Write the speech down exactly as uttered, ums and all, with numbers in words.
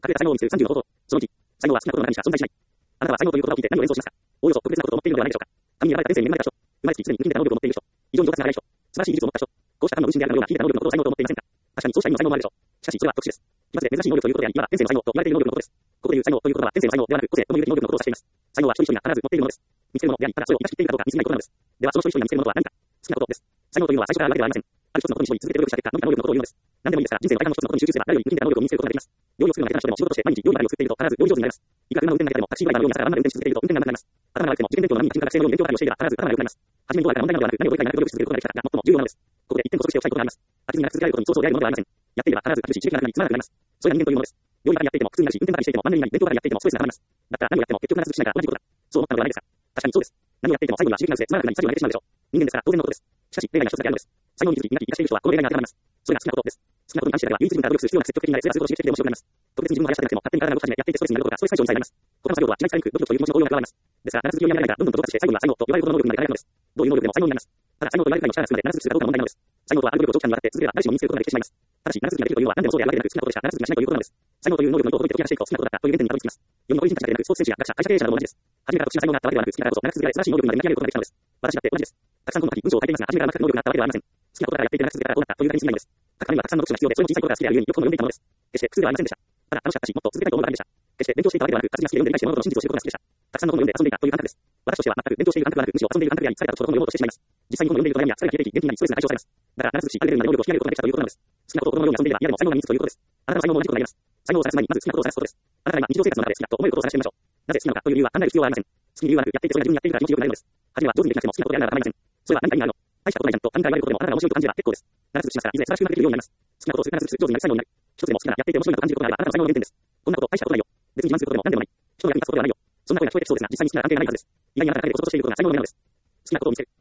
隠れた才能を見つさんじゅうの方法。そのいち、才能は好きなことの中にしか存在しない。あなたは才能という言葉を聞いて何を連想しますか。おおよそ特別なことを持っているのではないでしょうか。神に選ばれた天性に恵まれた人。生まれつき常に無品でな能力を持っている人。異常に上達な偉い人。素晴らしい技術を持った人。こうした神の無心であるかのような秀でた能力のことを才能と思っていませんか。確かにそうした意味の才能もあるでしょう。しかしそれは特殊です。奇抜で珍しい能力ということであり、今は天性の才能と言われている能力のことです。ここでいう才能ということは天性の才能ではなく個性ともいうべき能力のことを指しています。才能は一人一人が必ず持っているものです。見つけるものであり、ただそれを生かしきっているかどうか見つけないことなのです。ではその一人一人が見つけるものとは何か。好きなことです。才能というのは最初からあるわけではありません。ある一つのことに絞り続けて努力した結果、伸びた能力のことを言うのです。何でもいいですから、人生の大半の一つのことに集中すれば、誰より無品でな能力を身につけることができます。料理を作るのが下手な人でも仕事として毎日料理の作っていると必ず料理上手になります。いくら車の運転だけでもタクシードライバーのように朝から晩まで運転し続けていると運転が上手くなります。頭が悪くても受験勉強の波に学生のように勉強会をしていれば必ず頭が良くなります。初めにどうやら問題なのではなく、何をどうやら努力し続けることができたかが最も重要なのです。ここで一点補足しておきたいことがあります。飽きずに長く続けられることにそうそう出会えるものではありません。やっていれば必ず苦しい刺激がなくなりつまらなくなります。それが人間というものです。料理ばかりやっていても苦痛になるし、運転ばかりしていてもマンネリになり、勉強ばかりやっていてもストレスが溜まります。だったら何をやっても結局必ずしないが同じことだ。そう思ったのではないですか。確かにそうです。何をやっていても最後には刺激が薄れ、つまらなくなり作業ができてしまうでしょう。人間ですから当然のことです。しかし、例外が一つだけあるのです。才能に気づき、磨き、生かしている人はこの例外が当てはまります。それが好きなことです。好きなことに関してだけは唯一自分から努力する必要なく積極的になれ、それがすることを刺激的で面白くなります。特別に自分がやしたくなくても勝手に体が動き始め、やっていてストレスになることがストレス解消につながります。他の作業とは違い使いにくく、努力という気持ちの応用が加わります。ですが、ならず続きをやめないからどんどんと上達して最後には才能と呼ばれるほどの能力にまで変えられるのです。どういう能力でも才能になります。ただ才能と言われるくらいの力がつくまでならず続くかどうかの問題なのです。才能とはある努力を長期間にわたって続ければ誰しも身につけることができてしまいます。ただし、ならず続きができるというのは何でもそうであるわけでなく、好きなことでしかならず続きがしないということなのです。才能という能力の意図を解いて解き明かしていくと好きなことだったという原点にたどり着きます。世の残り人たちだけでなく、スポーツ選手や学者、会社経営者なども同じです。初めから特殊な才能があったわけではなく、好きなことを長く続けられ、素晴らしい能力にまで磨き上げることができたのです。私だって同じです。たくさん本を書き、文章を書いていますが、初めから全く能力があったわけではありません。好きなことからやっていて長く続けたらどうなったというだけに過ぎないのです。書くためにはたくさんの読書が必要で、それも小さいことが好きであるゆえによく本を読んでいたものです。決して苦痛ではありませんでした。ただ楽しかったし、もっと続けたいと思うだけでした。決して勉強していたわけではなく、活字が好きで読んで理解して物事の真実を知ることが好きでした。たくさんの本を読んで遊んでいたという感覚です。私としては全く勉強している感覚はなく、むしろ遊んでいる感覚であり、疲れたところ本を読もうとしてしまいます。実際に本を読んでいると悩みや疲れが消えていき、元気になり、ストレスが解消されます。だから、ならずし、あるレベルまで能力を引き上げることができたということなのです。好きなことを子供のように遊んでいれば、嫌でも才能が身につくということです。あなたの才能も同じことになります。才能を探す前に、まず好きなことを探すことです。あなたが今、日常生活の中で好きだと思えることを探してみましょう。なぜ好きなのかという理由は考える必要はありません。好きに理由はなく、やっていてそれが自分にやっているから気持ちよくなるのです。初めは上手にできなくても好きなことであるなら構いません。それは何か意味があるの。大したことないじゃんと他人から言われることでもあなたが面白いと感じれば結構です。ならずしますから、いずれ素晴らしくうまくできるようになります。好きなことをするならずする上手になり才能になる。一つでも好きならやっていて面白いと感じることがあればあなたの才能の原点です。こんなこと大したことないよ。別に自慢することでも何でもない。人の役に立つことではないよ。そんな声が聞こえてきそうですが、実際に好きなら関係がないはずです。意外にあなたが陰でこととしていることが才能の目なのです。好きなことを見つける。